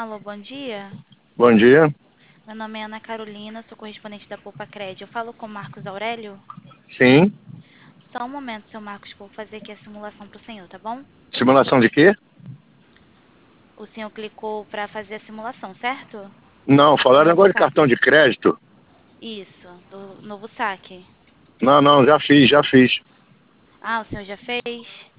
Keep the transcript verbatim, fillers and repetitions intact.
Alô, bom dia. Bom dia. Meu nome é Ana Carolina, sou correspondente da Poupa Cred. Eu falo com o Marcos Aurélio? Sim. Só um momento, seu Marcos, que eu vou fazer aqui a simulação para o senhor, tá bom? Simulação de quê? O senhor clicou para fazer a simulação, certo? Não, Do falaram novo agora de cartão saque. de crédito. Isso, do novo saque. Não, não, já fiz, já fiz. Ah, o senhor já fez?